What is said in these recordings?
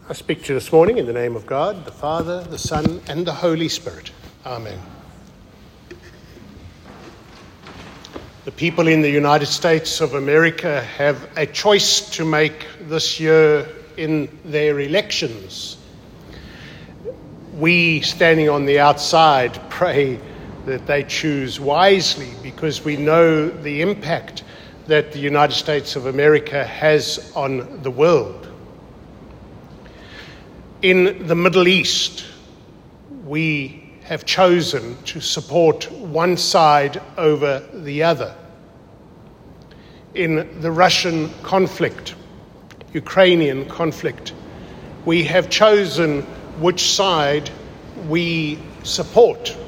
I speak to you this morning in the name of God, the Father, the Son, and the Holy Spirit. Amen. The people in the United States of America have a choice to make this year in their elections. We, standing on the outside, pray that they choose wisely because we know the impact that the United States of America has on the world. In the Middle East, we have chosen to support one side over the other. In the Russian conflict, Ukrainian conflict, we have chosen which side we support.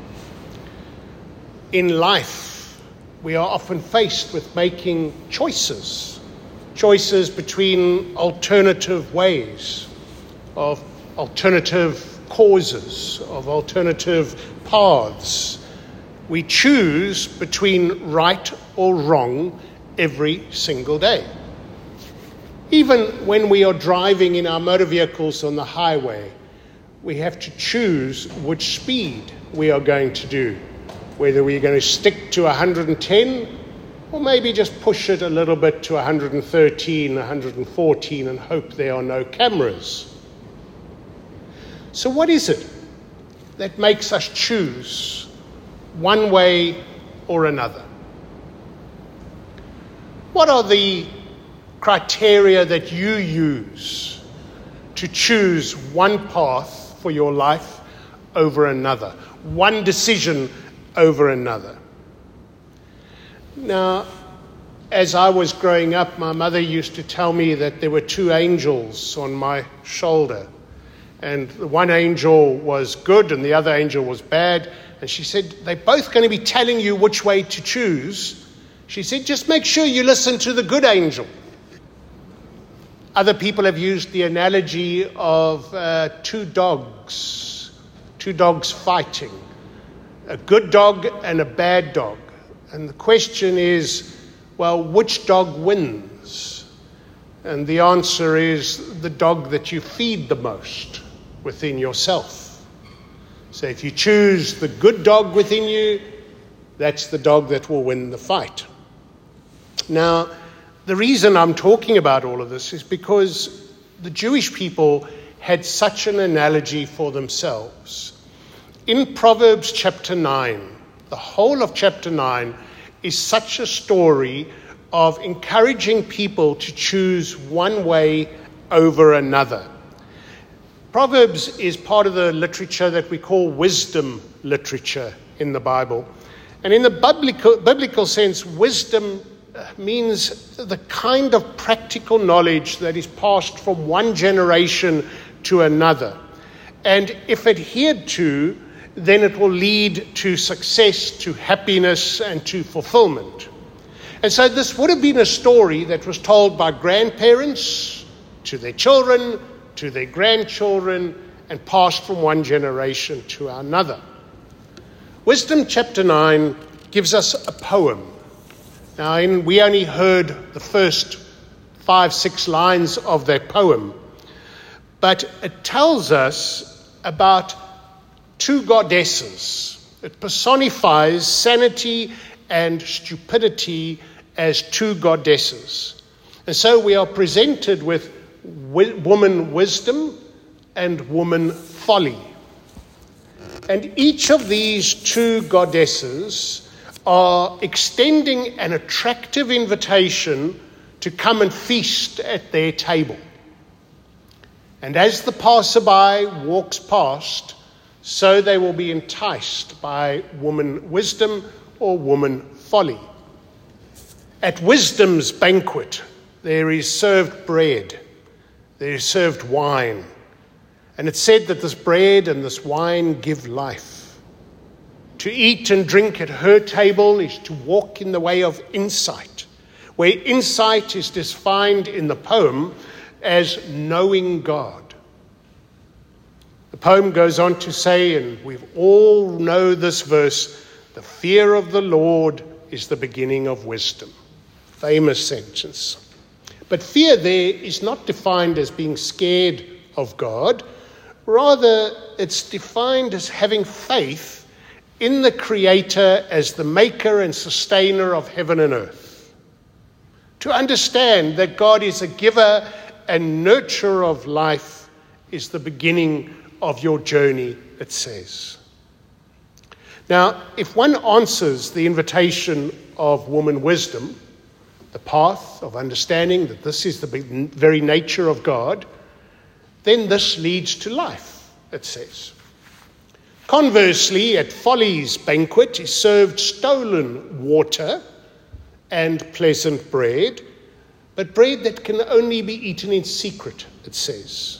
In life, we are often faced with making choices between alternative ways, of alternative causes, of alternative paths. We choose between right or wrong every single day. Even when we are driving in our motor vehicles on the highway, we have to choose which speed we are going to do, whether we're going to stick to 110 or maybe just push it a little bit to 113, 114 and hope there are no cameras. So what is it that makes us choose one way or another? What are the criteria that you use to choose one path for your life over another, one decision over another? Now, as I was growing up, my mother used to tell me that there were two angels on my shoulder. And one angel was good and the other angel was bad. And she said, they're both going to be telling you which way to choose. She said, just make sure you listen to the good angel. Other people have used the analogy of two dogs fighting, a good dog and a bad dog. And the question is, well, which dog wins? And the answer is the dog that you feed the most within yourself. So if you choose the good dog within you, that's the dog that will win the fight. Now, the reason I'm talking about all of this is because the Jewish people had such an analogy for themselves. In Proverbs chapter 9, the whole of chapter 9 is such a story of encouraging people to choose one way over another. Proverbs is part of the literature that we call wisdom literature in the Bible. And in the biblical sense, wisdom means the kind of practical knowledge that is passed from one generation to another. And if adhered to, then it will lead to success, to happiness, and to fulfillment. And so this would have been a story that was told by grandparents to their children, to their grandchildren, and passed from one generation to another. Wisdom chapter 9 gives us a poem. Now, we only heard the first 5-6 lines of that poem, but it tells us about two goddesses. It personifies sanity and stupidity as two goddesses. And so we are presented with woman wisdom and woman folly. And each of these two goddesses are extending an attractive invitation to come and feast at their table. And as the passerby walks past, so they will be enticed by woman wisdom or woman folly. At wisdom's banquet, there is served bread. There is served wine. And it's said that this bread and this wine give life. To eat and drink at her table is to walk in the way of insight, where insight is defined in the poem as knowing God. The poem goes on to say, and we all know this verse, the fear of the Lord is the beginning of wisdom. Famous sentence. But fear there is not defined as being scared of God. Rather, it's defined as having faith in the Creator as the maker and sustainer of heaven and earth. To understand that God is a giver and nurturer of life is the beginning of your journey, it says. Now, if one answers the invitation of woman wisdom, the path of understanding that this is the very nature of God, then this leads to life, it says. Conversely, at Folly's banquet is served stolen water and pleasant bread, but bread that can only be eaten in secret, it says.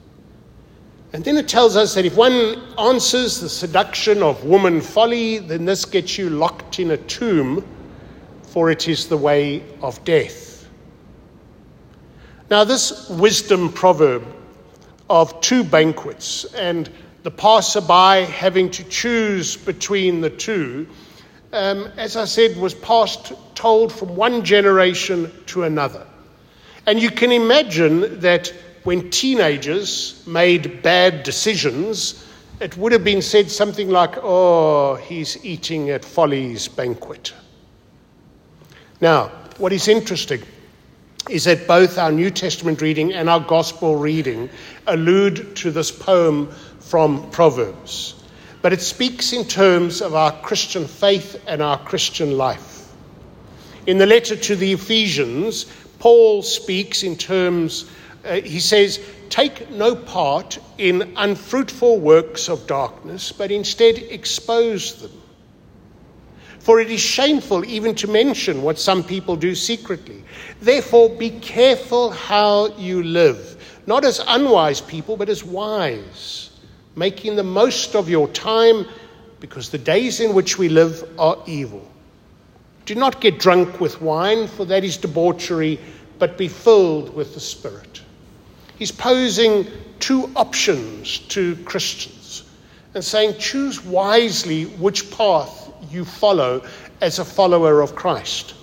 And then it tells us that if one answers the seduction of woman folly, then this gets you locked in a tomb, for it is the way of death. Now, this wisdom proverb of two banquets and the passerby having to choose between the two, as I said, was told from one generation to another. And you can imagine that when teenagers made bad decisions, it would have been said something like, "Oh, he's eating at Folly's banquet." Now, what is interesting is that both our New Testament reading and our Gospel reading allude to this poem from Proverbs. But it speaks in terms of our Christian faith and our Christian life. In the letter to the Ephesians, Paul speaks in terms, he says, "Take no part in unfruitful works of darkness, but instead expose them. For it is shameful even to mention what some people do secretly. Therefore, be careful how you live, not as unwise people, but as wise, making the most of your time, because the days in which we live are evil. Do not get drunk with wine, for that is debauchery, but be filled with the Spirit." He's posing two options to Christians and saying, choose wisely which path you follow as a follower of Christ.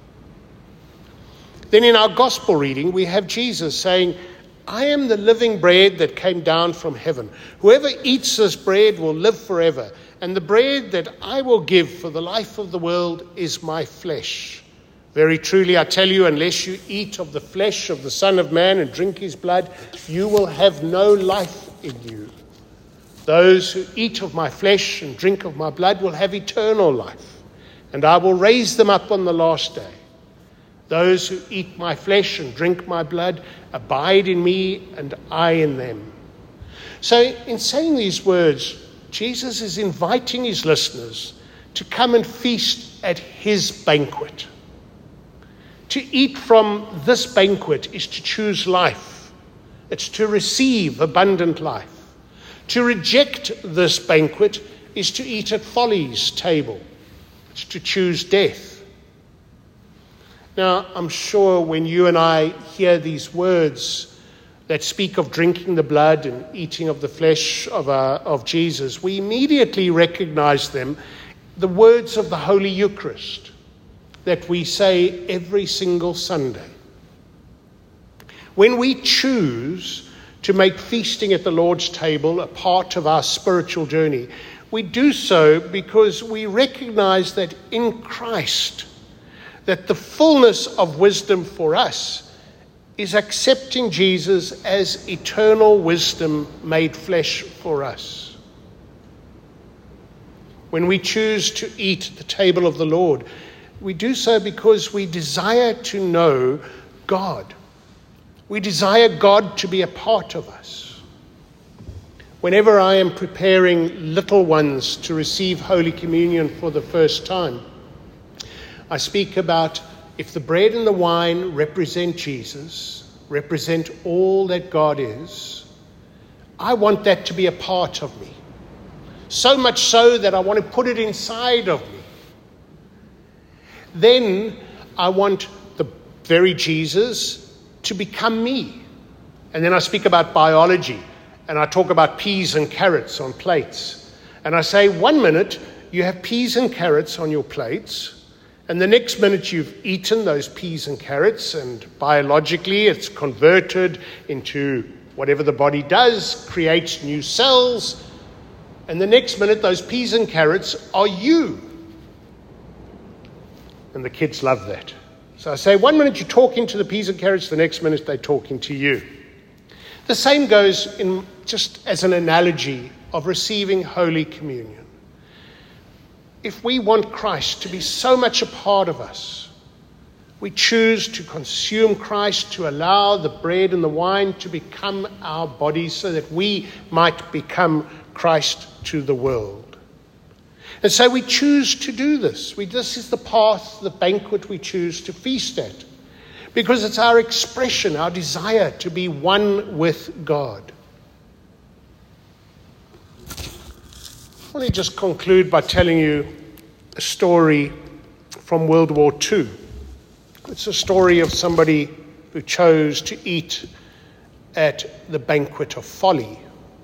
Then in our gospel reading, we have Jesus saying, "I am the living bread that came down from heaven. Whoever eats this bread will live forever. And the bread that I will give for the life of the world is my flesh. Very truly, I tell you, unless you eat of the flesh of the Son of Man and drink his blood, you will have no life in you. Those who eat of my flesh and drink of my blood will have eternal life, and I will raise them up on the last day. Those who eat my flesh and drink my blood abide in me, and I in them." So in saying these words, Jesus is inviting his listeners to come and feast at his banquet. To eat from this banquet is to choose life. It's to receive abundant life. To reject this banquet is to eat at Folly's table. It's to choose death. Now, I'm sure when you and I hear these words that speak of drinking the blood and eating of the flesh of Jesus, we immediately recognize them, the words of the Holy Eucharist that we say every single Sunday. When we choose to make feasting at the Lord's table a part of our spiritual journey, we do so because we recognize that in Christ, that the fullness of wisdom for us is accepting Jesus as eternal wisdom made flesh for us. When we choose to eat at the table of the Lord, we do so because we desire to know God. We desire God to be a part of us. Whenever I am preparing little ones to receive Holy Communion for the first time, I speak about if the bread and the wine represent Jesus, represent all that God is, I want that to be a part of me. So much so that I want to put it inside of me. Then I want the very Jesus to become me. And then I speak about biology, and I talk about peas and carrots on plates. And I say, 1 minute you have peas and carrots on your plates, and the next minute you've eaten those peas and carrots, and biologically it's converted into whatever the body does, creates new cells, and the next minute those peas and carrots are you. And the kids love that. So I say, 1 minute you're talking to the peas and carrots, the next minute they're talking to you. The same goes in just as an analogy of receiving Holy Communion. If we want Christ to be so much a part of us, we choose to consume Christ, to allow the bread and the wine to become our bodies so that we might become Christ to the world. And so we choose to do this. This is the path, the banquet we choose to feast at, because it's our expression, our desire to be one with God. I want to just conclude by telling you a story from World War II. It's a story of somebody who chose to eat at the banquet of folly.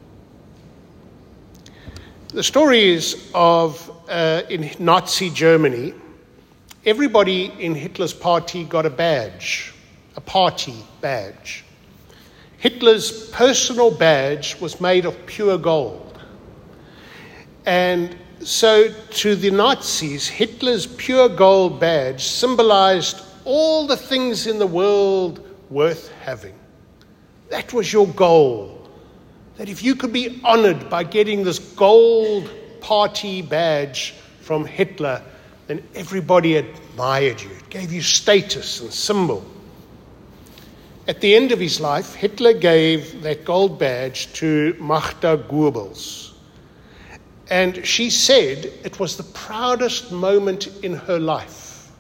The story is of, in Nazi Germany, everybody in Hitler's party got a badge, a party badge. Hitler's personal badge was made of pure gold. And so to the Nazis, Hitler's pure gold badge symbolized all the things in the world worth having. That was your goal. That if you could be honored by getting this gold party badge from Hitler, then everybody admired you. It gave you status and symbol. At the end of his life, Hitler gave that gold badge to Magda Goebbels. And she said it was the proudest moment in her life.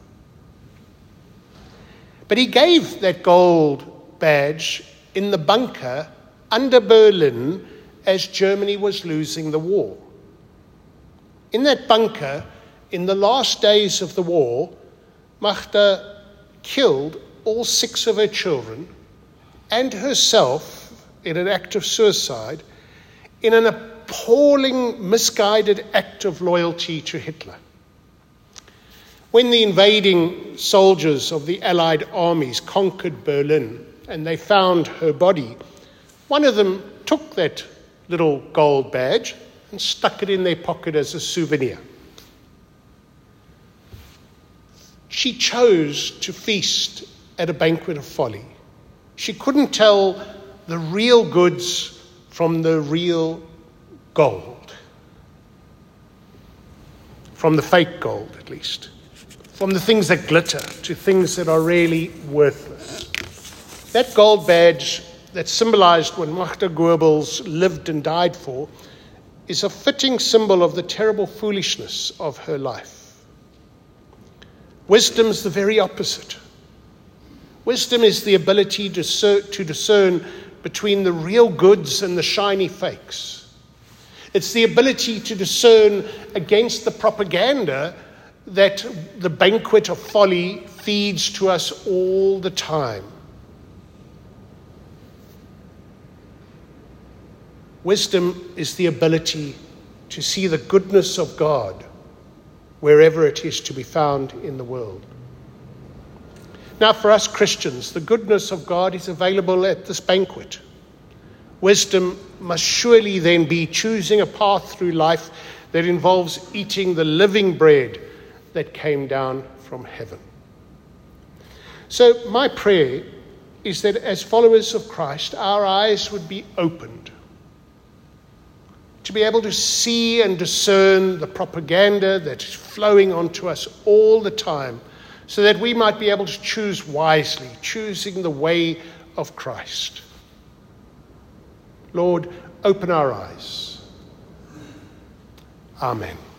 But he gave that gold badge in the bunker under Berlin as Germany was losing the war. In that bunker, in the last days of the war, Magda killed all 6 of her children and herself in an act of suicide, in an appalling, misguided act of loyalty to Hitler. When the invading soldiers of the Allied armies conquered Berlin and they found her body, one of them took that little gold badge and stuck it in their pocket as a souvenir. She chose to feast at a banquet of folly. She couldn't tell the real goods from the real gold. From the fake gold, at least. From the things that glitter to things that are really worthless. That gold badge that symbolized what Magda Goebbels lived and died for is a fitting symbol of the terrible foolishness of her life. Wisdom is the very opposite. Wisdom is the ability to discern between the real goods and the shiny fakes. It's the ability to discern against the propaganda that the banquet of folly feeds to us all the time. Wisdom is the ability to see the goodness of God wherever it is to be found in the world. Now, for us Christians, the goodness of God is available at this banquet. Wisdom must surely then be choosing a path through life that involves eating the living bread that came down from heaven. So my prayer is that as followers of Christ, our eyes would be opened to be able to see and discern the propaganda that is flowing onto us all the time, so that we might be able to choose wisely, choosing the way of Christ. Lord, open our eyes. Amen.